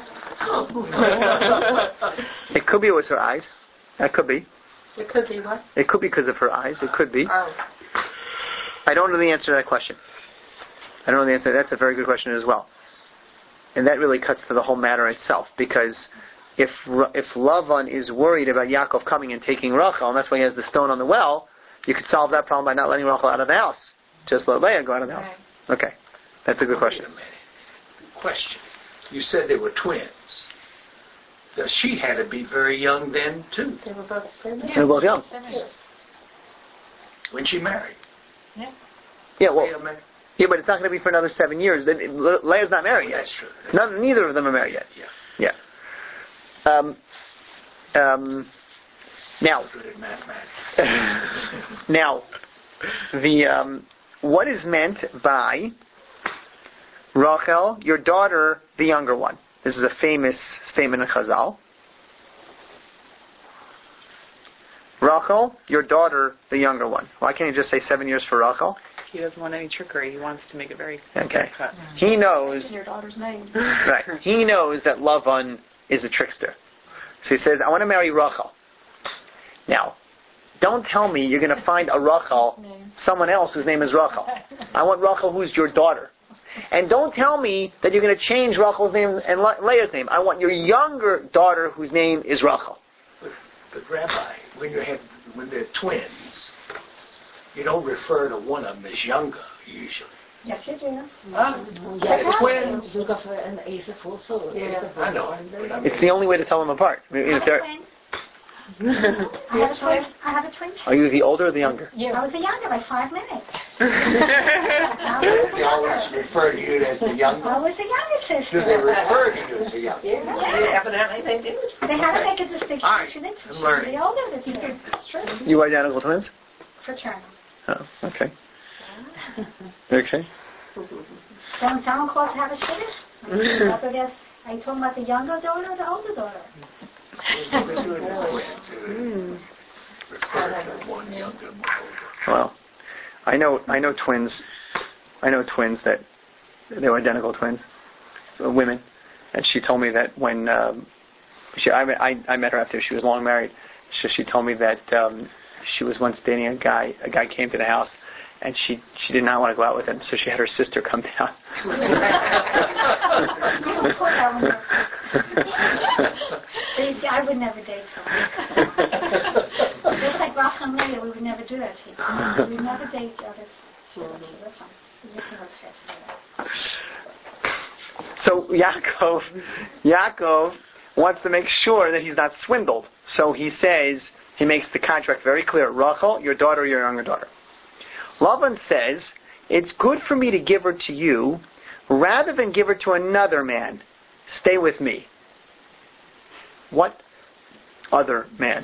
it could be it was her eyes. That could be. It could be what? It could be because of her eyes. It could be. Oh. I don't know the answer to that question. I don't know the answer. That's a very good question as well. And that really cuts to the whole matter itself, because if Lavan is worried about Yaakov coming and taking Rachel, and that's why he has the stone on the well, you could solve that problem by not letting Rachel out of the house. Just let Leah go out of the house. Okay. That's a good question. Wait a minute. Question. You said they were twins. She had to be very young then, too, They were both pregnant. They're both young. when she married. Yeah, well, Leah married? yeah, but it's not going to be for another 7 years. Leah's not married yet. That's true. Neither of them are married yet. Yeah. Now, Good at mathematics. now, what is meant by Rachel, your daughter, the younger one? This is a famous statement in Chazal. Rachel, your daughter, the younger one. Why can't you just say 7 years for Rachel? He doesn't want any trickery. He wants to make it very Okay. cut. He knows. Your daughter's name. Right. He knows that Lavan is a trickster. So he says, I want to marry Rachel. Now, don't tell me you're going to find a Rachel, someone else whose name is Rachel. I want Rachel who's your daughter. And don't tell me that you're going to change Rachel's name and Leah's name. I want your younger daughter whose name is Rachel. But Rabbi, when they're twins, you don't refer to one of them as younger, usually. Yes, you do. Huh? They're twins. Zulkaf and Asaph also. Yeah. I know. But I mean, It's the only way to tell them apart. I mean, if they're, I have a twin. are you the older or the younger? I was the younger by 5 minutes. they always refer to you as the younger. I was the younger Do sister. they refer to you as the younger? Yeah. Evidently they do. They had to make a distinction All right, between I'm learning. the older the two. It's true. You identical twins? Fraternal. Oh, okay. Okay. Don't sound close to have a shidduch. Are you talking about the younger daughter or the older daughter? They do it with twins. Refer to one younger, one older. Well, I know twins. I know twins that they were identical twins, women, and she told me that when I met her after she was long married. So she told me that she was once dating a guy. A guy came to the house, and she did not want to go out with him, so she had her sister come down. I would never date someone. Just like Rachel and Leah, we would never do that. We would never date each other. So Yaakov wants to make sure that he's not swindled. So he says, he makes the contract very clear. Rachel, your daughter, your younger daughter. Lavan says, it's good for me to give her to you rather than give her to another man. Stay with me. What other man?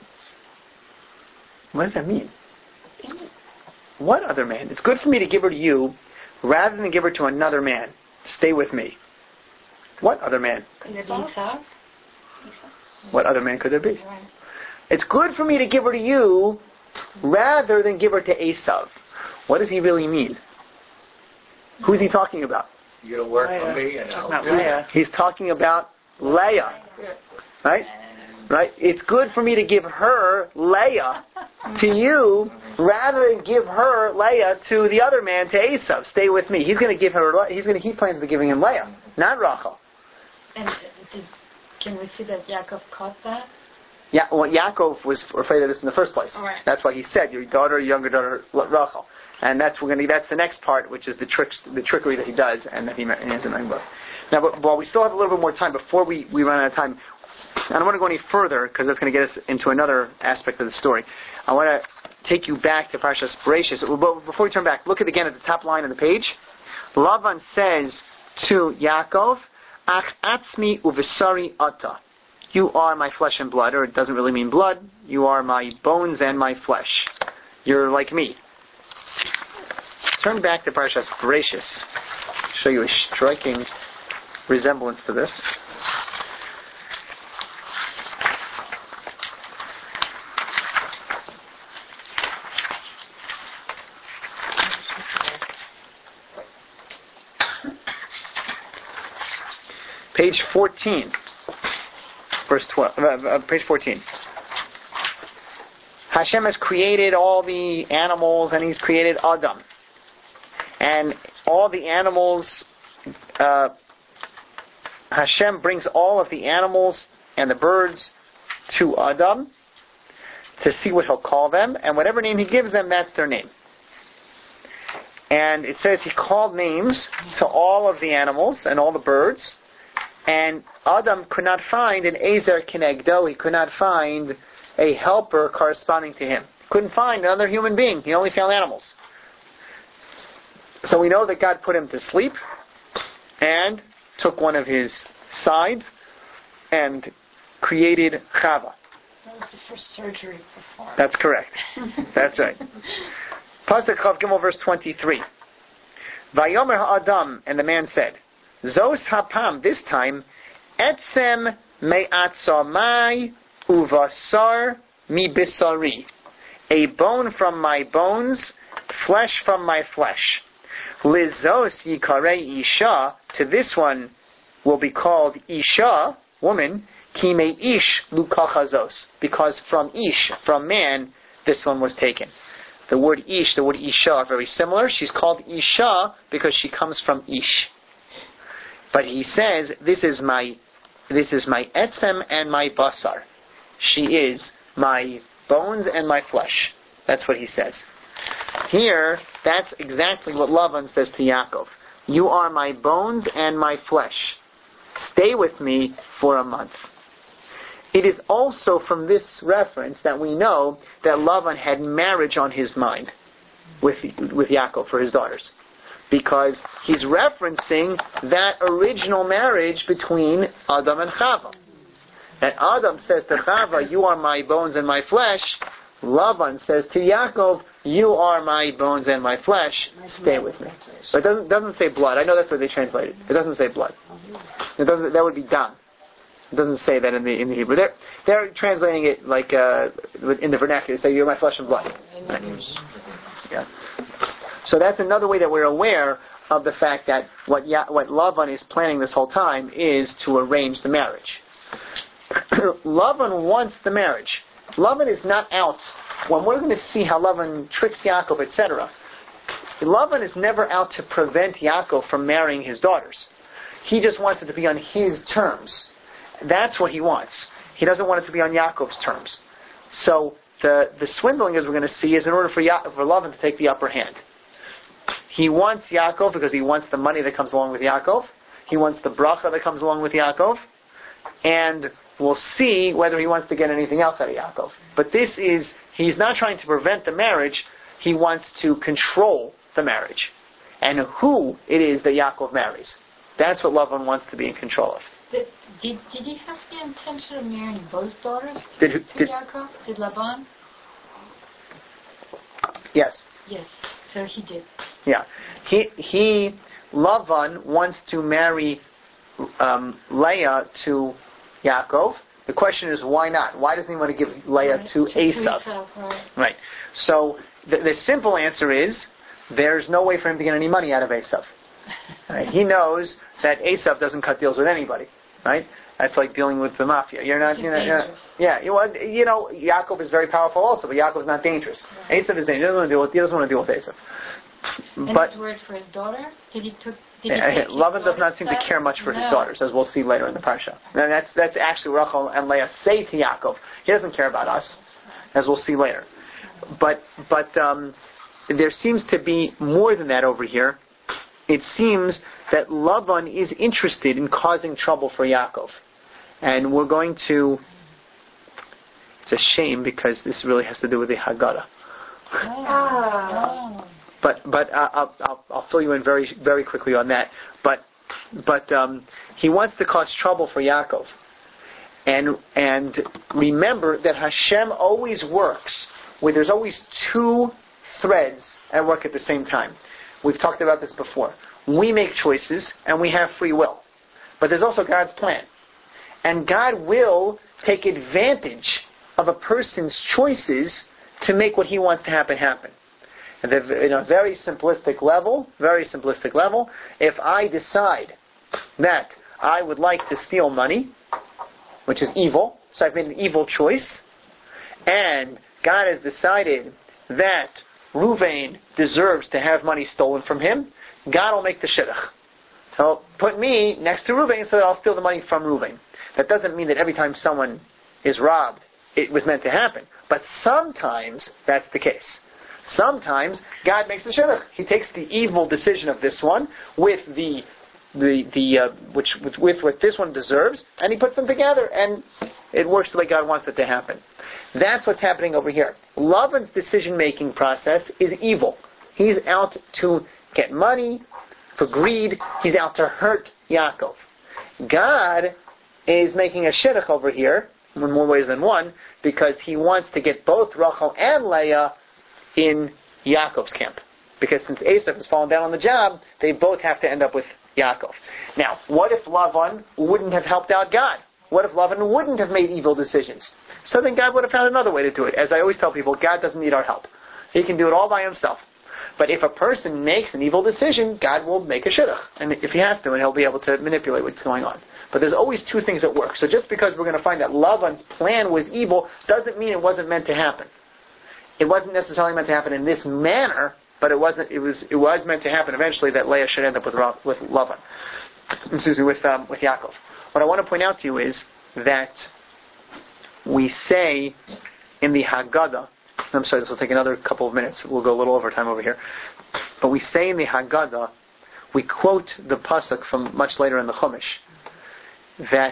What does that mean? What other man? It's good for me to give her to you rather than give her to another man. Stay with me. What other man? Could it be Esau? What other man could there be? It's good for me to give her to you rather than give her to Esav. What does he really mean? Who's he talking about? You don't work for me, and I'll Not do Leah. He's talking about Leah. Right? Right? It's good for me to give her, Leah, to you rather than give her, Leah, to the other man, to Esav. Stay with me. He's going to give her, he plans on giving him Leah, not Rachel. And can we see that Yaakov caught that? Yeah, well, Yaakov was afraid of this in the first place. Right. That's why he said, your daughter, your younger daughter, Rachel. And that's the next part, which is the trickery that he does, and that he has in book. Now, but while we still have a little bit more time, before we run out of time, I don't want to go any further, because that's going to get us into another aspect of the story. I want to take you back to Parshas Bereishis. But before we turn back, look again at the top line of the page. Lavan says to Yaakov, Ach atzmi uvesari ata. You are my flesh and blood, or it doesn't really mean blood. You are my bones and my flesh. You're like me. Turn back to Parshas Bereishis. Show you a striking resemblance to this. Page 14. Verse 12. Page 14. Hashem has created all the animals, and He's created Adam. And all the animals, Hashem brings all of the animals and the birds to Adam to see what He'll call them, and whatever name He gives them, that's their name. And it says He called names to all of the animals and all the birds, and Adam could not find an Ezer Kenegdo. He could not find a helper corresponding to him. Couldn't find another human being. He only found animals. So we know that God put him to sleep and took one of his sides and created Chava. That was the first surgery performed. That's correct. That's right. Pasuk Chav Gimel verse 23. Vayomer ha'adam, and the man said, Zos hapam, this time, etzem me'atzamai uvasar mi bisari. A bone from my bones, flesh from my flesh. Lizos yikarei isha, to this one will be called isha, woman, ki me ish lukachazos, because from ish, from man, this one was taken. The word ish, the word isha are very similar. She's called isha because she comes from ish. But he says, this is my etzem and my basar. She is my bones and my flesh. That's what he says. Here, that's exactly what Lavan says to Yaakov. You are my bones and my flesh. Stay with me for a month. It is also from this reference that we know that Lavan had marriage on his mind with Yaakov for his daughters. Because he's referencing that original marriage between Adam and Chava. And Adam says to Chava, you are my bones and my flesh. Lavan says to Yaakov, you are my bones and my flesh. Stay with me. But it doesn't say blood. I know that's what they translated. It doesn't say blood. That would be dam. It doesn't say that in the Hebrew. They're translating it like in the vernacular. They say, you're my flesh and blood. Yeah. So that's another way that we're aware of the fact that what Lavan is planning this whole time is to arrange the marriage. Lavan wants the marriage. Lavan is not out. When we're going to see how Lavan tricks Yaakov, etc., Lavan is never out to prevent Yaakov from marrying his daughters. He just wants it to be on his terms. That's what he wants. He doesn't want it to be on Yaakov's terms. So the swindling, as we're going to see, is in order for Lavan to take the upper hand. He wants Yaakov because he wants the money that comes along with Yaakov. He wants the bracha that comes along with Yaakov. and we'll see whether he wants to get anything else out of Yaakov. But he's not trying to prevent the marriage, he wants to control the marriage. And who it is that Yaakov marries. That's what Lavan wants to be in control of. Did he have the intention of marrying both daughters to Yaakov? Did Laban? Yes. Yes, so he did. Yeah. Lavan wants to marry Leah to Yaakov. The question is, why not? Why doesn't he want to give Leah to Esav? Right. So the simple answer is, there's no way for him to get any money out of Esav. Right? He knows that Esav doesn't cut deals with anybody. Right? That's like dealing with the mafia. Yaakov is very powerful also, but Yaakov is not dangerous. Right. Esav is dangerous. He doesn't want to deal with Esav. And but his word for his daughter? Lavan does not seem to care much for his daughters, as we'll see later in the parsha. And that's actually Rachel and Leah say to Yaakov. He doesn't care about us, as we'll see later. But there seems to be more than that over here. It seems that Lavan is interested in causing trouble for Yaakov. And we're going to... It's a shame because this really has to do with the Haggadah. Oh. But I'll fill you in very, very quickly on that. But he wants to cause trouble for Yaakov. And remember that Hashem always works where there's always two threads at work at the same time. We've talked about this before. We make choices and we have free will. But there's also God's plan. And God will take advantage of a person's choices to make what he wants to happen. And in a very simplistic level, if I decide that I would like to steal money, which is evil, so I've made an evil choice, and God has decided that Ruvain deserves to have money stolen from him, God will make the shidduch. So put me next to Ruvain so that I'll steal the money from Ruvain. That doesn't mean that every time someone is robbed, it was meant to happen. But sometimes that's the case. Sometimes God makes the shidduch. He takes the evil decision of this one with with what this one deserves, and he puts them together, and it works the way God wants it to happen. That's what's happening over here. Lavan's decision-making process is evil. He's out to get money, for greed. He's out to hurt Yaakov. God is making a shidduch over here, in more ways than one, because he wants to get both Rachel and Leah in Yaakov's camp. Because since Esav has fallen down on the job, they both have to end up with Yaakov. Now, what if Lavan wouldn't have helped out God? What if Lavan wouldn't have made evil decisions? So then God would have found another way to do it. As I always tell people, God doesn't need our help. He can do it all by himself. But if a person makes an evil decision, God will make a shidduch. And if he has to, and he'll be able to manipulate what's going on. But there's always two things at work. So just because we're going to find that Lavan's plan was evil, doesn't mean it wasn't meant to happen. It wasn't necessarily meant to happen in this manner, but it was meant to happen eventually that Leah should end up with Lavan. with Yaakov. What I want to point out to you is that we say in the Haggadah, I'm sorry, this will take another couple of minutes. We'll go a little over time over here. But we say in the Haggadah, we quote the pasuk from much later in the Chumash, that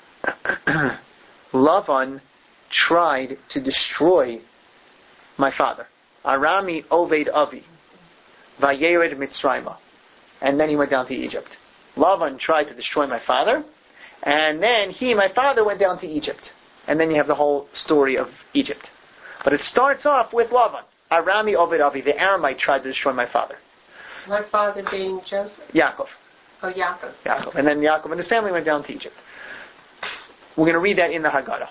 Lavan tried to destroy my father. Arami Oved Avi, Vayered Mitzrayma. And then he went down to Egypt. Lavan tried to destroy my father, and then my father went down to Egypt. And then you have the whole story of Egypt. But it starts off with Lavan. Arami Oved Avi, the Aramite, tried to destroy my father. My father being Joseph? Yaakov. Oh, Yaakov. Yaakov. And then Yaakov and his family went down to Egypt. We're going to read that in the Haggadah.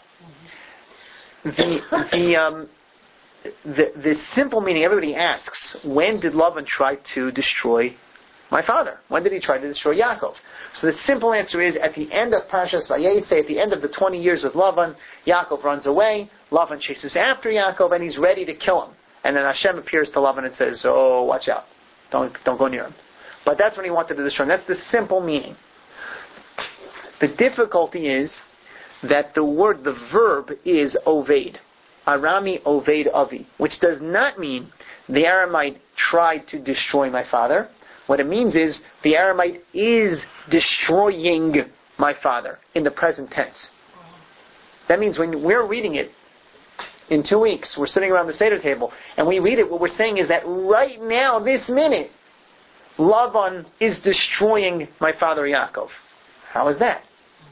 The simple meaning, everybody asks, when did Lavan try to destroy my father? When did he try to destroy Yaakov? So the simple answer is, at the end of Parshas Vayetze, at the end of the 20 years with Lavan, Yaakov runs away, Lavan chases after Yaakov, and he's ready to kill him. And then Hashem appears to Lavan and says, oh, watch out. Don't go near him. But that's when he wanted to destroy him. That's the simple meaning. The difficulty is that the verb is Oved. Arami Oved Avi, which does not mean the Aramite tried to destroy my father. What it means is the Aramite is destroying my father, in the present tense. That means when we're reading it, in 2 weeks, we're sitting around the Seder table, and we read it, what we're saying is that right now, this minute, Lavan is destroying my father Yaakov. How is that?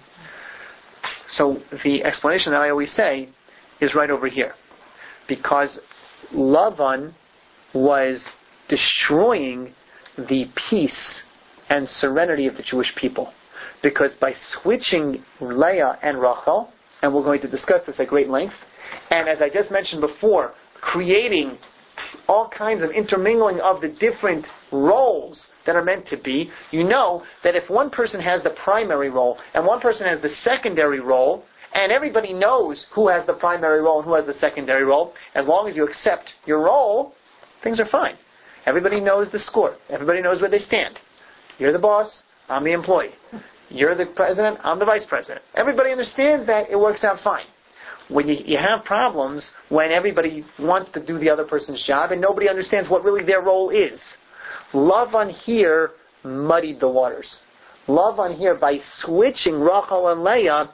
So the explanation that I always say is right over here. Because Lavan was destroying the peace and serenity of the Jewish people. Because by switching Leah and Rachel, and we're going to discuss this at great length, and as I just mentioned before, creating all kinds of intermingling of the different roles that are meant to be, you know that if one person has the primary role and one person has the secondary role, and everybody knows who has the primary role and who has the secondary role, as long as you accept your role, things are fine. Everybody knows the score. Everybody knows where they stand. You're the boss, I'm the employee. You're the president, I'm the vice president. Everybody understands that, it works out fine. When you have problems, when everybody wants to do the other person's job and nobody understands what really their role is. Lavan here muddied the waters. Lavan here, by switching Rachel and Leah,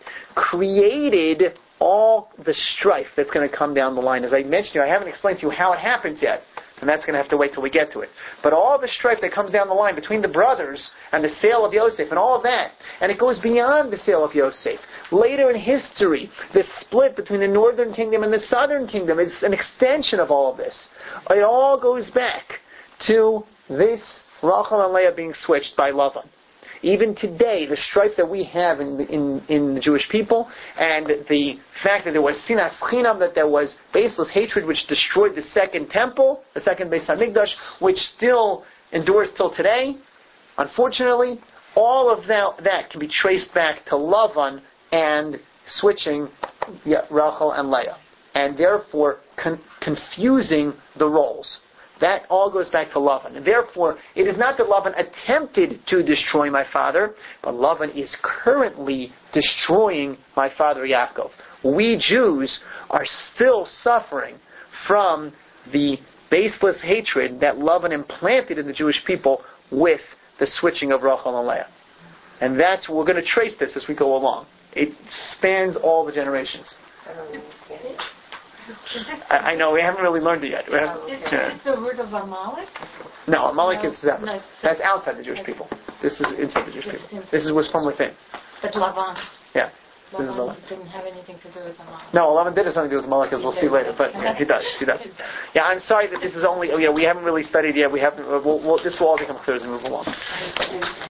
created all the strife that's going to come down the line. As I mentioned to you, I haven't explained to you how it happens yet. And that's going to have to wait till we get to it. But all the strife that comes down the line between the brothers and the sale of Yosef and all of that, and it goes beyond the sale of Yosef. Later in history, the split between the northern kingdom and the southern kingdom is an extension of all of this. It all goes back to this Rachel and Leah being switched by Lavan. Even today, the strife that we have in the Jewish people, and the fact that there was sinas chinam, that there was baseless hatred which destroyed the second temple, the second Beis Hamikdash, which still endures till today, unfortunately, all of that can be traced back to Lavan and switching Rachel and Leah, and therefore confusing the roles. That all goes back to Lavan. And therefore, it is not that Lavan attempted to destroy my father, but Lavan is currently destroying my father Yaakov. We Jews are still suffering from the baseless hatred that Lavan implanted in the Jewish people with the switching of Rachel and Leah. And we're going to trace this as we go along. It spans all the generations. I know, we haven't really learned it yet. Is it the root of Amalek? No, Amalek is separate. No, that's outside the Jewish people. This is inside the Jewish people. This is what's from within. But Lavan. Yeah. Lavan didn't have anything to do with Amalek. No, Lavan did have something to do with Amalek, as we'll see later. But yeah, he does. Yeah, I'm sorry that this is only. We haven't really studied yet. We haven't. This will all become clear as we move along.